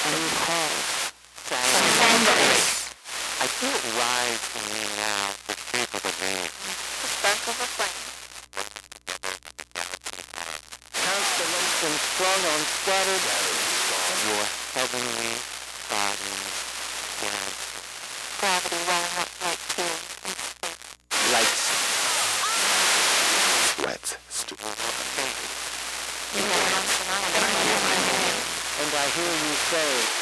and you call. Transcendence. I feel it rise in me now, the shape of a vein. The spark of a flame. Constellations strung on scattered your heavenly bodies dance. Gravity welling up like tears in space. Like sweat stools. And I hear you say,